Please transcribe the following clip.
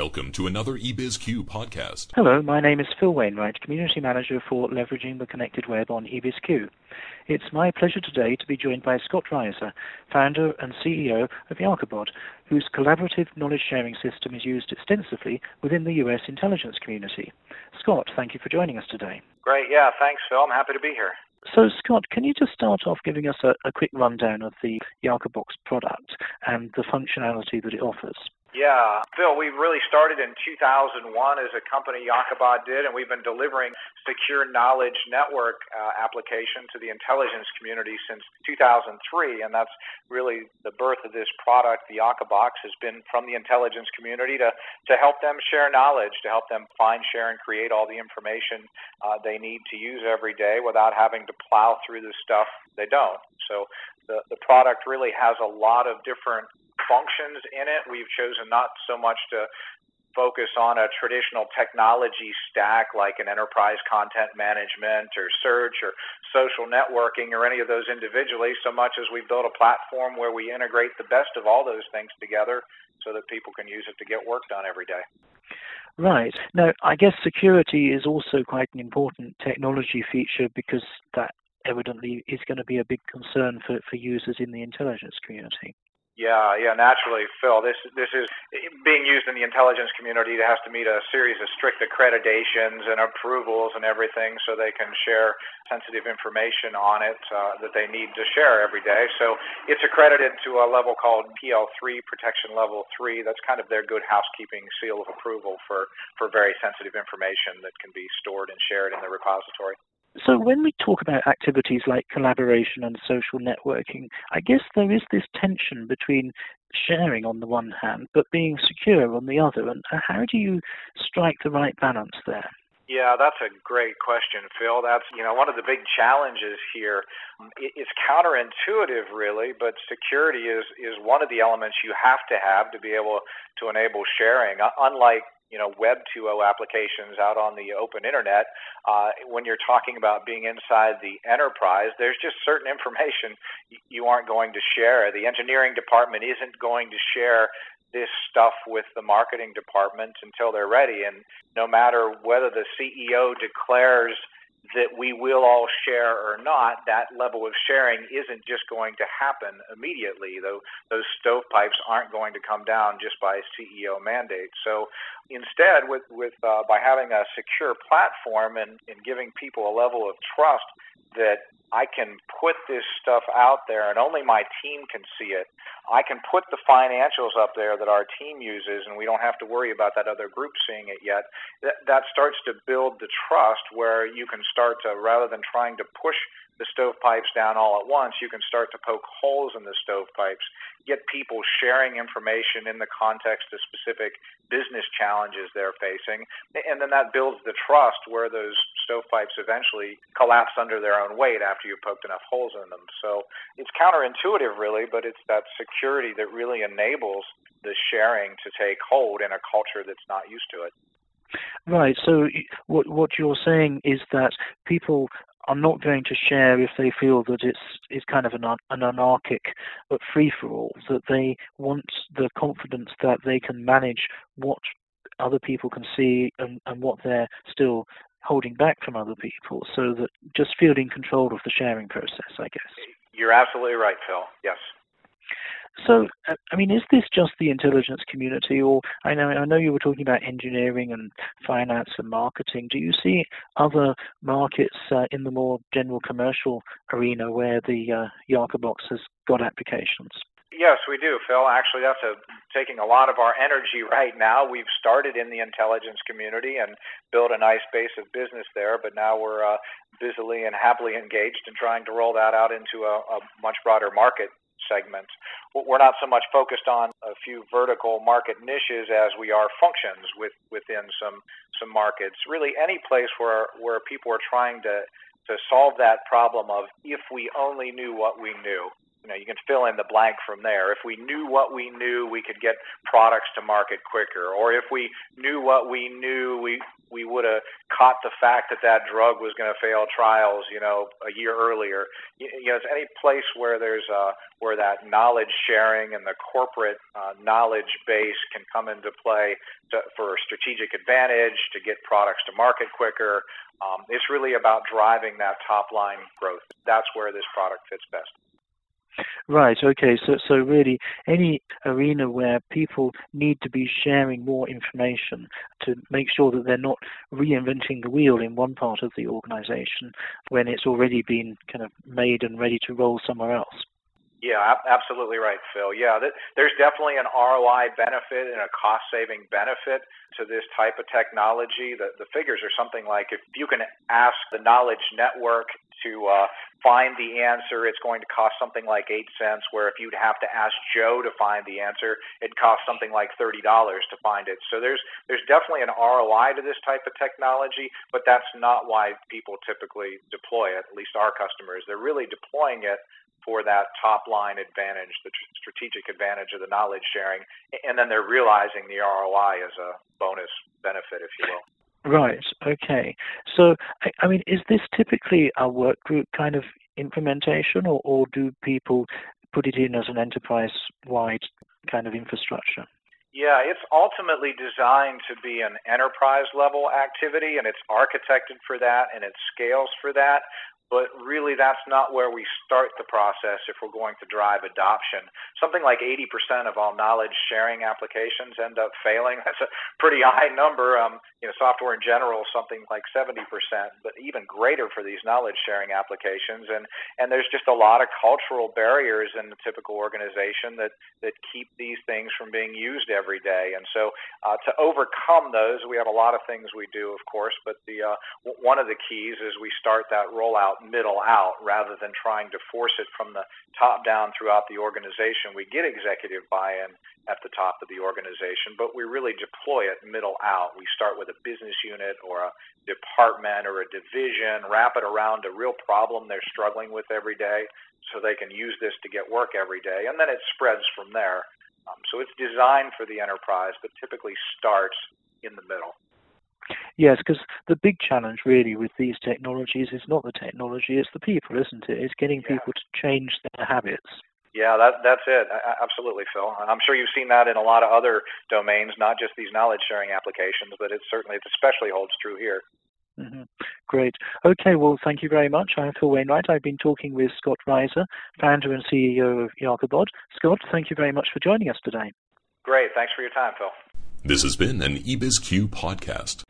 Welcome to another eBizQ podcast. Hello, my name is Phil Wainwright, Community Manager for Leveraging the Connected Web on eBizQ. It's my pleasure today to be joined by Scott Reiser, founder and CEO of Yakobot, whose collaborative knowledge-sharing system is used extensively within the US intelligence community. Scott, thank you for joining us today. Great, yeah, thanks, Phil. I'm happy to be here. So, Scott, can you just start off giving us a quick rundown of the Yakobot product and the functionality that it offers? Yeah, Phil, we really started in 2001 as a company, Yakobot did, and we've been delivering secure knowledge network application to the intelligence community since 2003, and that's really the birth of this product. The Yakobot has been from the intelligence community to help them share knowledge, to help them find, share, and create all the information they need to use every day without having to plow through the stuff they don't. So the product really has a lot of different functions in it. We've chosen not so much to focus on a traditional technology stack like an enterprise content management or search or social networking or any of those individually, so much as we build a platform where we integrate the best of all those things together so that people can use it to get work done every day. Right. Now, I guess security is also quite an important technology feature because that evidently is going to be a big concern for users in the intelligence community. Yeah, naturally, Phil. This is being used in the intelligence community. It has to meet a series of strict accreditations and approvals and everything so they can share sensitive information on it that they need to share every day. So it's accredited to a level called PL3, Protection Level 3. That's kind of their good housekeeping seal of approval for very sensitive information that can be stored and shared in the repository. So when we talk about activities like collaboration and social networking, I guess there is this tension between sharing on the one hand, but being secure on the other. And how do you strike the right balance there? Yeah, that's a great question, Phil. That's, one of the big challenges here. It's counterintuitive, really, but security is one of the elements you have to be able to enable sharing. Unlike Web 2.0 applications out on the open internet, when you're talking about being inside the enterprise, there's just certain information you aren't going to share. The engineering department isn't going to share this stuff with the marketing department until they're ready. And no matter whether the CEO declares that we will all share or not, that level of sharing isn't just going to happen immediately. Those stovepipes aren't going to come down just by CEO mandate. So instead, by having a secure platform and giving people a level of trust that I can put this stuff out there and only my team can see it. I can put the financials up there that our team uses and we don't have to worry about that other group seeing it yet. That starts to build the trust where you can start to, rather than trying to push the stovepipes down all at once, you can start to poke holes in the stovepipes, get people sharing information in the context of specific business challenges they're facing, and then that builds the trust where those stovepipes eventually collapse under their own weight after you've poked enough holes in them. So it's counterintuitive, really, but it's that security that really enables the sharing to take hold in a culture that's not used to it. Right. So what you're saying is that people are not going to share if they feel that it's kind of an anarchic free-for-all, that they want the confidence that they can manage what other people can see and what they're still holding back from other people, so that just feeling control of the sharing process, I guess. You're absolutely right, Phil. Yes. So, is this just the intelligence community, or I know you were talking about engineering and finance and marketing. Do you see other markets in the more general commercial arena where the Yakobot has got applications? Yes, we do, Phil. Actually, that's taking a lot of our energy right now. We've started in the intelligence community and built a nice base of business there, but now we're busily and happily engaged in trying to roll that out into a much broader market segment. We're not so much focused on a few vertical market niches as we are functions within some markets. Really, any place where people are trying to solve that problem of if we only knew what we knew. you can fill in the blank from there. If we knew what we knew, we could get products to market quicker. Or if we knew what we knew, we would have caught the fact that drug was going to fail trials, a year earlier. It's any place where there's where that knowledge sharing and the corporate knowledge base can come into play for strategic advantage, to get products to market quicker. It's really about driving that top line growth. That's where this product fits best. Right, okay, so really any arena where people need to be sharing more information to make sure that they're not reinventing the wheel in one part of the organization when it's already been kind of made and ready to roll somewhere else. Yeah, absolutely right, Phil. Yeah, there's definitely an ROI benefit and a cost-saving benefit to this type of technology. The figures are something like if you can ask the knowledge network to find the answer, it's going to cost something like 8 cents, where if you'd have to ask Joe to find the answer, it costs something like $30 to find it. So there's definitely an ROI to this type of technology, but that's not why people typically deploy it, at least our customers. They're really deploying it for that top-line advantage, the strategic advantage of the knowledge sharing, and then they're realizing the ROI as a bonus benefit, if you will. Right, okay. So, I mean, is this typically a work group kind of implementation, or do people put it in as an enterprise-wide kind of infrastructure? Yeah, it's ultimately designed to be an enterprise-level activity, and it's architected for that, and it scales for that. But really, that's not where we start the process if we're going to drive adoption. Something like 80% of all knowledge sharing applications end up failing. That's a pretty high number. Software in general, something like 70%, but even greater for these knowledge sharing applications. And there's just a lot of cultural barriers in the typical organization that keep these things from being used every day. And so to overcome those, we have a lot of things we do, of course, but one of the keys is we start that rollout middle out rather than trying to force it from the top down throughout the organization. We get executive buy-in at the top of the organization, but we really deploy it middle out. We start with a business unit or a department or a division, wrap it around a real problem they're struggling with every day so they can use this to get work every day, and then it spreads from there. So it's designed for the enterprise, but typically starts in the middle. Yes, because the big challenge really with these technologies is not the technology, it's the people, isn't it? It's getting people to change their habits. Yeah, that's it. Absolutely, Phil. I'm sure you've seen that in a lot of other domains, not just these knowledge-sharing applications, but it especially holds true here. Mm-hmm. Great. Okay, well, thank you very much. I'm Phil Wainwright. I've been talking with Scott Reiser, founder and CEO of Yakobot. Scott, thank you very much for joining us today. Great. Thanks for your time, Phil. This has been an eBizQ podcast.